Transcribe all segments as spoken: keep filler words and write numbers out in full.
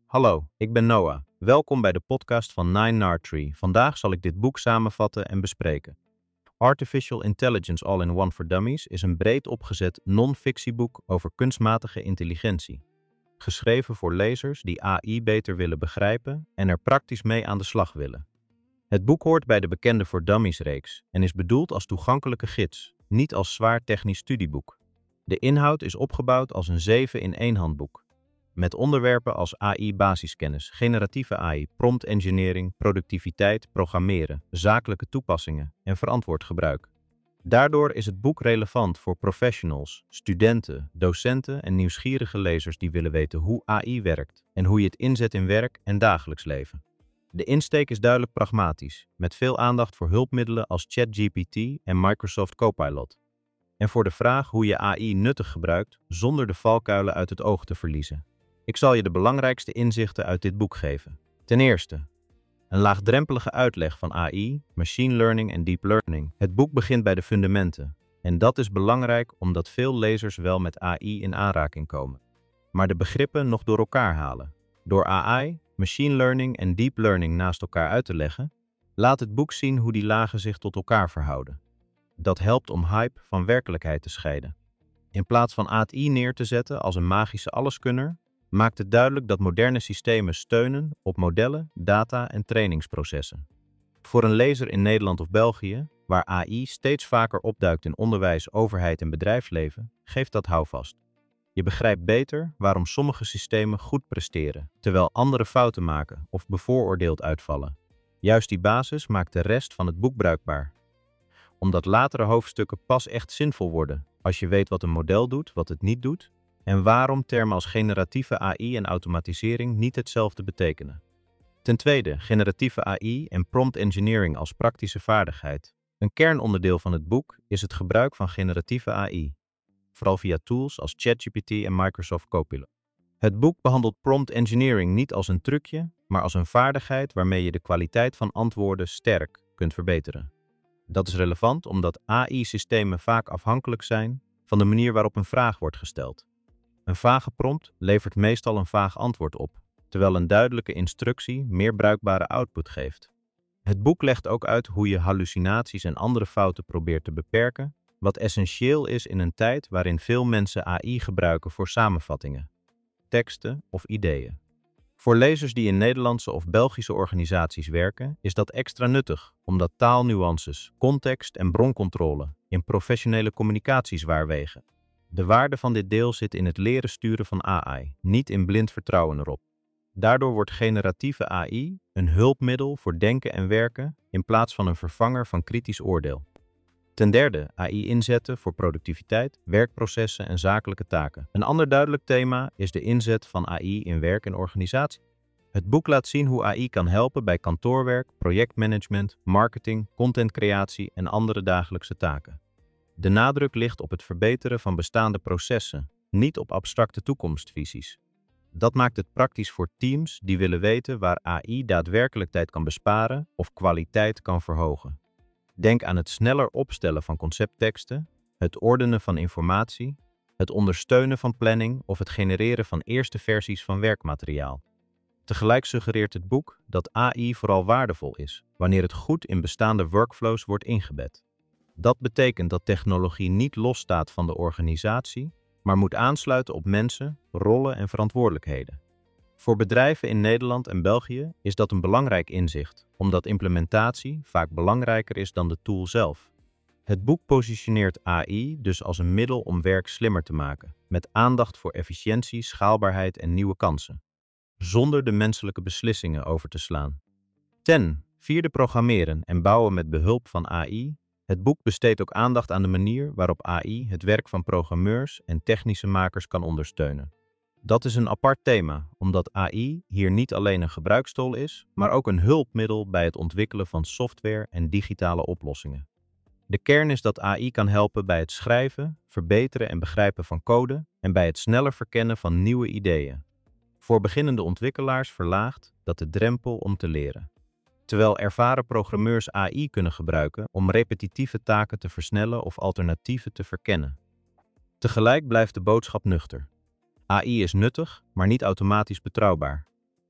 Hallo, ik ben Noah. Welkom bij de podcast van Nine Nartree. Vandaag zal ik dit boek samenvatten en bespreken. Artificial Intelligence All-in-One for Dummies is een breed opgezet non-fictieboek over kunstmatige intelligentie. Geschreven voor lezers die A I beter willen begrijpen en er praktisch mee aan de slag willen. Het boek hoort bij de bekende Voor Dummies-reeks en is bedoeld als toegankelijke gids, niet als zwaar technisch studieboek. De inhoud is opgebouwd als een zeven in één handboek. Met onderwerpen als A I-basiskennis, generatieve A I, prompt engineering, productiviteit, programmeren, zakelijke toepassingen en verantwoord gebruik. Daardoor is het boek relevant voor professionals, studenten, docenten en nieuwsgierige lezers die willen weten hoe A I werkt en hoe je het inzet in werk en dagelijks leven. De insteek is duidelijk pragmatisch, met veel aandacht voor hulpmiddelen als ChatGPT en Microsoft Copilot. En voor de vraag hoe je A I nuttig gebruikt zonder de valkuilen uit het oog te verliezen. Ik zal je de belangrijkste inzichten uit dit boek geven. Ten eerste, een laagdrempelige uitleg van A I, machine learning en deep learning. Het boek begint bij de fundamenten. En dat is belangrijk omdat veel lezers wel met A I in aanraking komen. Maar de begrippen nog door elkaar halen. Door A I, machine learning en deep learning naast elkaar uit te leggen, laat het boek zien hoe die lagen zich tot elkaar verhouden. Dat helpt om hype van werkelijkheid te scheiden. In plaats van A I neer te zetten als een magische alleskunner, maakt het duidelijk dat moderne systemen steunen op modellen, data en trainingsprocessen. Voor een lezer in Nederland of België, waar A I steeds vaker opduikt in onderwijs, overheid en bedrijfsleven, geeft dat houvast. Je begrijpt beter waarom sommige systemen goed presteren, terwijl andere fouten maken of bevooroordeeld uitvallen. Juist die basis maakt de rest van het boek bruikbaar. Omdat latere hoofdstukken pas echt zinvol worden als je weet wat een model doet, wat het niet doet, en waarom termen als generatieve A I en automatisering niet hetzelfde betekenen. Ten tweede, generatieve A I en prompt engineering als praktische vaardigheid. Een kernonderdeel van het boek is het gebruik van generatieve A I, vooral via tools als ChatGPT en Microsoft Copilot. Het boek behandelt prompt engineering niet als een trucje, maar als een vaardigheid waarmee je de kwaliteit van antwoorden sterk kunt verbeteren. Dat is relevant omdat A I-systemen vaak afhankelijk zijn van de manier waarop een vraag wordt gesteld. Een vage prompt levert meestal een vaag antwoord op, terwijl een duidelijke instructie meer bruikbare output geeft. Het boek legt ook uit hoe je hallucinaties en andere fouten probeert te beperken, wat essentieel is in een tijd waarin veel mensen A I gebruiken voor samenvattingen, teksten of ideeën. Voor lezers die in Nederlandse of Belgische organisaties werken, is dat extra nuttig, omdat taalnuances, context en broncontrole in professionele communicatie zwaar wegen. De waarde van dit deel zit in het leren sturen van A I, niet in blind vertrouwen erop. Daardoor wordt generatieve A I een hulpmiddel voor denken en werken in plaats van een vervanger van kritisch oordeel. Ten derde, A I inzetten voor productiviteit, werkprocessen en zakelijke taken. Een ander duidelijk thema is de inzet van A I in werk en organisatie. Het boek laat zien hoe A I kan helpen bij kantoorwerk, projectmanagement, marketing, contentcreatie en andere dagelijkse taken. De nadruk ligt op het verbeteren van bestaande processen, niet op abstracte toekomstvisies. Dat maakt het praktisch voor teams die willen weten waar A I daadwerkelijk tijd kan besparen of kwaliteit kan verhogen. Denk aan het sneller opstellen van conceptteksten, het ordenen van informatie, het ondersteunen van planning of het genereren van eerste versies van werkmateriaal. Tegelijk suggereert het boek dat A I vooral waardevol is wanneer het goed in bestaande workflows wordt ingebed. Dat betekent dat technologie niet losstaat van de organisatie, maar moet aansluiten op mensen, rollen en verantwoordelijkheden. Voor bedrijven in Nederland en België is dat een belangrijk inzicht, omdat implementatie vaak belangrijker is dan de tool zelf. Het boek positioneert A I dus als een middel om werk slimmer te maken, met aandacht voor efficiëntie, schaalbaarheid en nieuwe kansen, zonder de menselijke beslissingen over te slaan. Ten vierde, programmeren en bouwen met behulp van A I. Het boek besteedt ook aandacht aan de manier waarop A I het werk van programmeurs en technische makers kan ondersteunen. Dat is een apart thema, omdat A I hier niet alleen een gebruikstool is, maar ook een hulpmiddel bij het ontwikkelen van software en digitale oplossingen. De kern is dat A I kan helpen bij het schrijven, verbeteren en begrijpen van code en bij het sneller verkennen van nieuwe ideeën. Voor beginnende ontwikkelaars verlaagt dat de drempel om te leren. Terwijl ervaren programmeurs A I kunnen gebruiken om repetitieve taken te versnellen of alternatieven te verkennen. Tegelijk blijft de boodschap nuchter. A I is nuttig, maar niet automatisch betrouwbaar.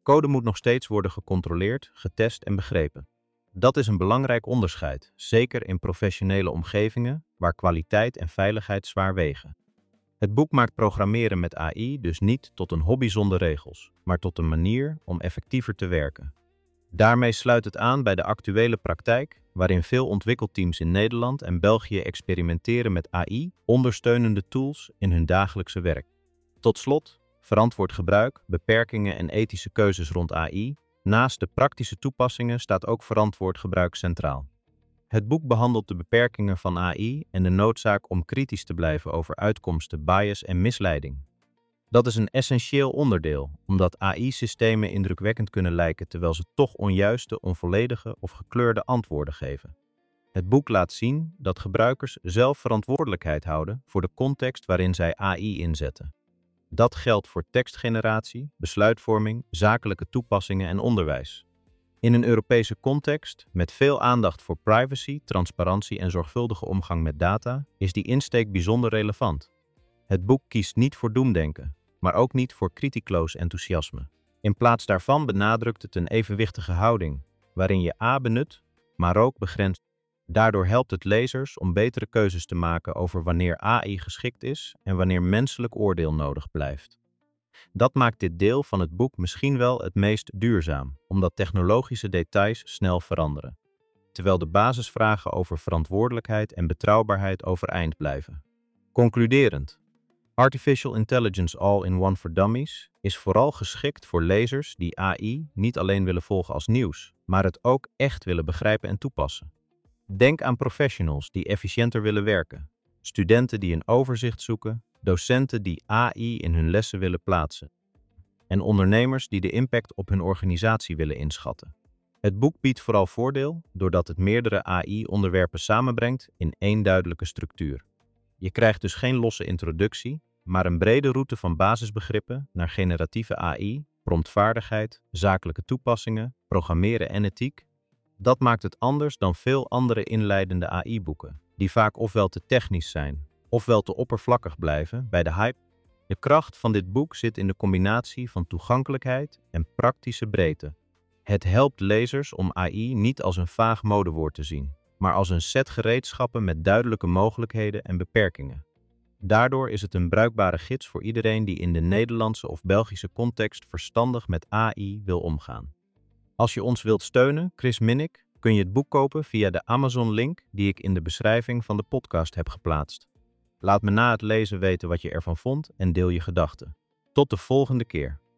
code moet nog steeds worden gecontroleerd, getest en begrepen. Dat is een belangrijk onderscheid, zeker in professionele omgevingen waar kwaliteit en veiligheid zwaar wegen. Het boek maakt programmeren met A I dus niet tot een hobby zonder regels, maar tot een manier om effectiever te werken. Daarmee sluit het aan bij de actuele praktijk, waarin veel ontwikkelteams in Nederland en België experimenteren met A I-ondersteunende tools in hun dagelijkse werk. Tot slot, verantwoord gebruik, beperkingen en ethische keuzes rond A I. Naast de praktische toepassingen staat ook verantwoord gebruik centraal. Het boek behandelt de beperkingen van A I en de noodzaak om kritisch te blijven over uitkomsten, bias en misleiding. Dat is een essentieel onderdeel, omdat A I-systemen indrukwekkend kunnen lijken terwijl ze toch onjuiste, onvolledige of gekleurde antwoorden geven. Het boek laat zien dat gebruikers zelf verantwoordelijkheid houden voor de context waarin zij A I inzetten. Dat geldt voor tekstgeneratie, besluitvorming, zakelijke toepassingen en onderwijs. In een Europese context, met veel aandacht voor privacy, transparantie en zorgvuldige omgang met data, is die insteek bijzonder relevant. Het boek kiest niet voor doemdenken, maar ook niet voor criticloos enthousiasme. In plaats daarvan benadrukt het een evenwichtige houding, waarin je A benut, maar ook begrenst. Daardoor helpt het lezers om betere keuzes te maken over wanneer A I geschikt is en wanneer menselijk oordeel nodig blijft. Dat maakt dit deel van het boek misschien wel het meest duurzaam, omdat technologische details snel veranderen, terwijl de basisvragen over verantwoordelijkheid en betrouwbaarheid overeind blijven. Concluderend, Artificial Intelligence All-in-One for Dummies is vooral geschikt voor lezers die A I niet alleen willen volgen als nieuws, maar het ook echt willen begrijpen en toepassen. Denk aan professionals die efficiënter willen werken, studenten die een overzicht zoeken, docenten die A I in hun lessen willen plaatsen en ondernemers die de impact op hun organisatie willen inschatten. Het boek biedt vooral voordeel doordat het meerdere A I-onderwerpen samenbrengt in één duidelijke structuur. Je krijgt dus geen losse introductie, maar een brede route van basisbegrippen naar generatieve A I, promptvaardigheid, zakelijke toepassingen, programmeren en ethiek. Dat maakt het anders dan veel andere inleidende A I-boeken, die vaak ofwel te technisch zijn, ofwel te oppervlakkig blijven bij de hype. De kracht van dit boek zit in de combinatie van toegankelijkheid en praktische breedte. Het helpt lezers om A I niet als een vaag modewoord te zien, maar als een set gereedschappen met duidelijke mogelijkheden en beperkingen. Daardoor is het een bruikbare gids voor iedereen die in de Nederlandse of Belgische context verstandig met A I wil omgaan. Als je ons wilt steunen, Chris Minnick, kun je het boek kopen via de Amazon-link die ik in de beschrijving van de podcast heb geplaatst. Laat me na het lezen weten wat je ervan vond en deel je gedachten. Tot de volgende keer.